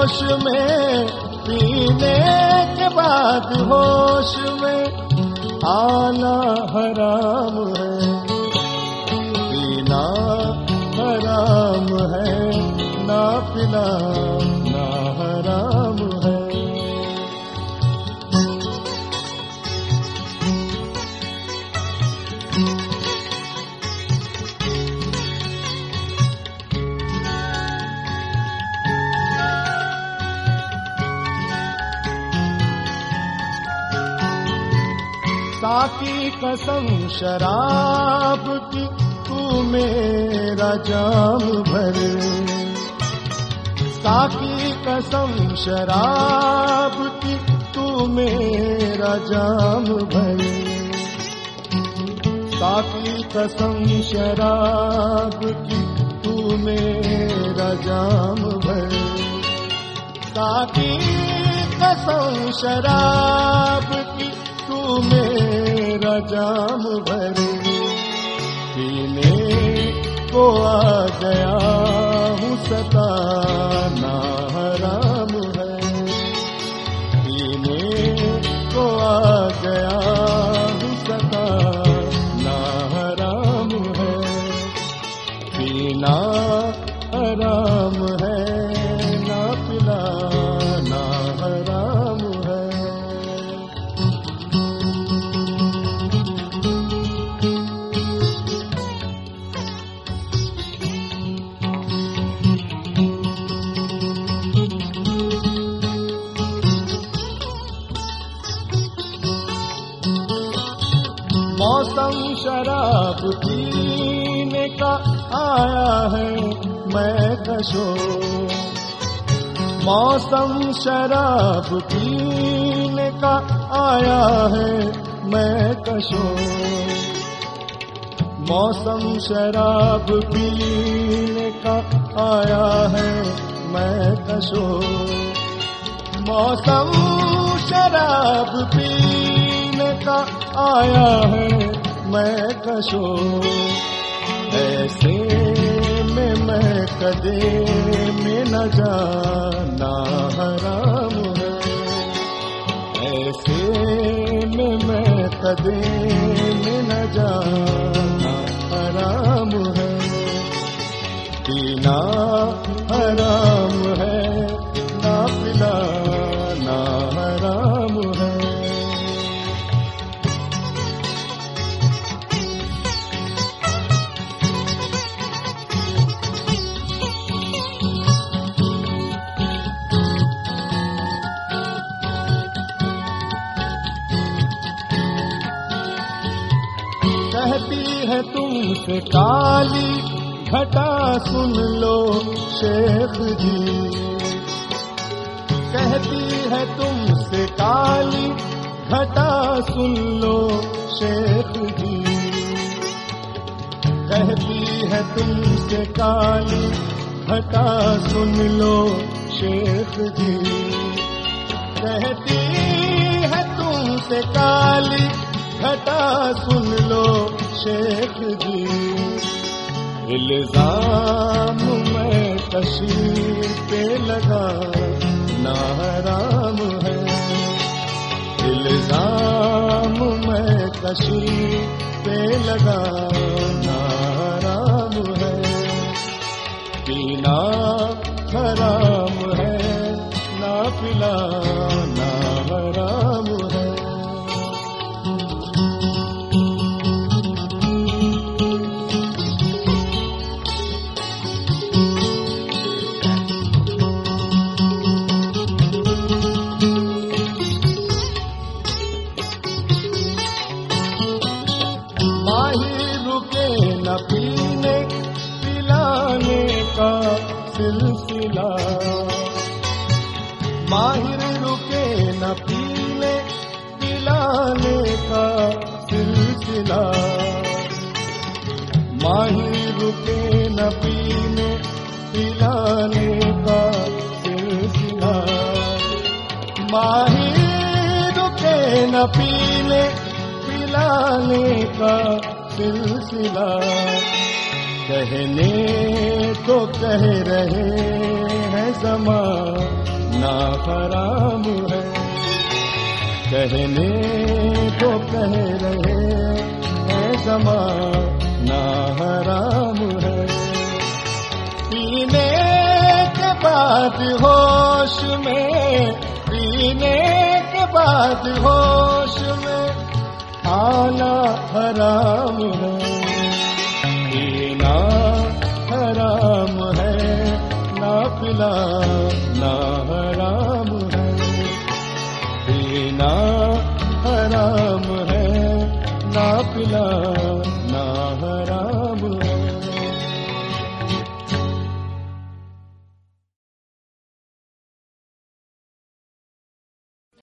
जोश में, पीने के बाद होश में आना हराम है, पीना हराम है, ना पिलाना हराम है। साकी कसम शराब की, तू मेरा जाम भर, साकी कसम शराब की, तू मेरा जाम भर, साकी कसम शराब की, तू मेरा जाम भर, साकी कसम शराब की, तू मेरा जाम भर, पीने को आ गया हूँ, सताना हराम है, पीने को आ गया हूँ, सताना हराम है, पीना हराम है, ना पिलाना हराम है। मौसम शराब पीने का आया है, मैं कशो, मौसम शराब पीने का आया है, मैं कशो, मौसम शराब पीने का आया है, मैं कशो, मौसम शराब पीने का आया है, मैं कशो, ऐसे में मैं कदे में न जाना हराम है, ऐसे में मैं कदे में न जाना हराम है, पीना हराम है, ना पिलाना हराम है। कहती है तुमसे काली घटा, सुन लो शेख जी, कहती है तुमसे काली घटा, सुन लो शेख जी, कहती है तुमसे काली घटा, सुन लो शेख जी, कहती है तुमसे काली घटा, सुन लो शेख जी, इल्जाम में कशीर पे लगा ना हराम है, इल्जाम में कशीर पे लगा ना हराम है, पीना हराम है, ना पिलाना हराम है। न पीने पिलाने का सिलसिला, माहिर रुके न पीने पिलाने का सिलसिला, माहिर रुके न पीने पिलाने का सिलसिला, माहिर रुके न पीने पिलाने का सिलसिला, कहने तो कह रहे हैं ज़माने ना हराम है। कहने को कह रहे हैं ज़माना हराम है। पीने के बाद होश में, पीने के बाद होश में आना हराम है। पीना हराम है, ना पिलाना हराम है। पीना हराम है, ना पिलाना